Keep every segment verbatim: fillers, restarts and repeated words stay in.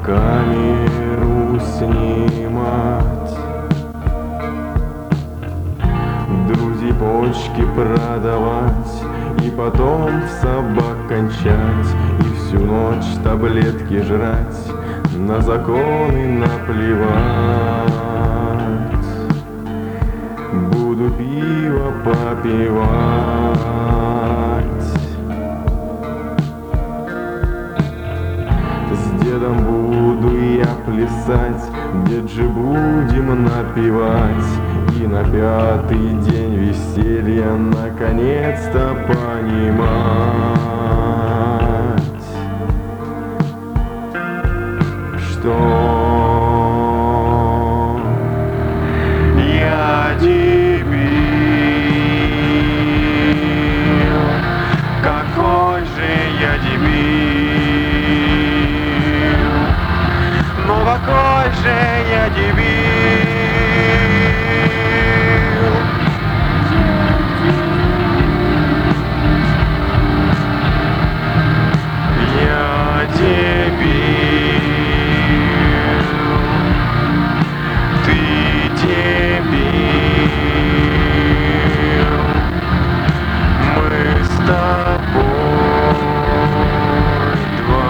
камеру снимать, друзей почки продавать и потом в собак кончать, и всю ночь таблетки жрать, на законы наплевать. Буду пиво попивать, с дедом буду я плясать, дед же будем напевать, и на пятый день веселья наконец-то понимать, что я дебил. Какой же я дебил, ну какой же я дебил. Я дебил, ты дебил, мы с тобой два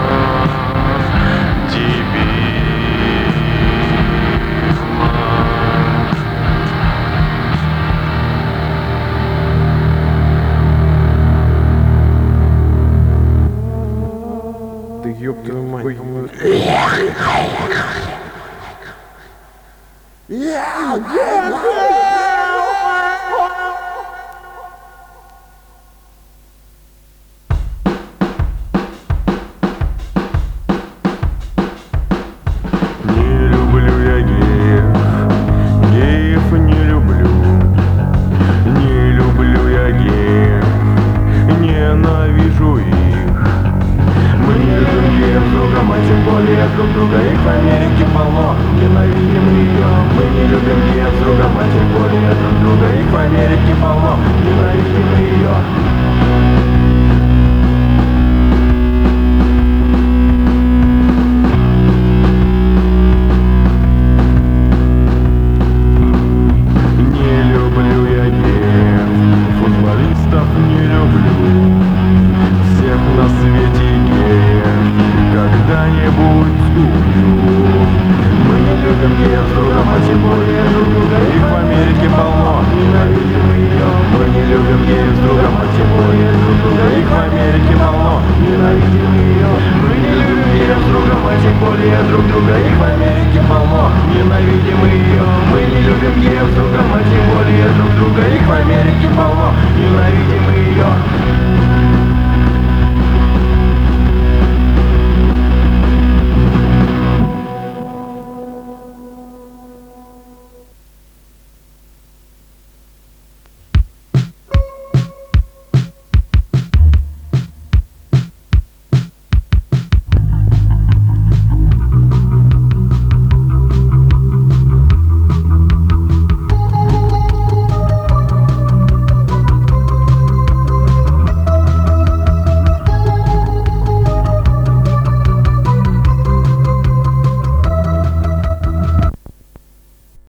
дебила. Да ёб твою мать, по-моему. Не люблю я геев, геев не люблю, не люблю я геев, ненавижу их. Мы не любим геев другом, а тем более друг друга, их в Америке полно, ненавидим ее. Мы не любим геев другом, а тем более друг друга, их в Америке полно, ненавидим ее. Футболистов не люблю, всех на свете геев когда-нибудь убью. Мы не любим геев другом, а тем более друг друга, их в Америке полно, ненавидим ее. Мы не любим геев другом, а тем более друг друга, их в Америке полно, ненавидим ее. Мы не любим геев другом, а тем более друг друга, их в Америке полно, ненавидим ее. Мы не любим геев другом, а тем более друг друга, их в Америке полно.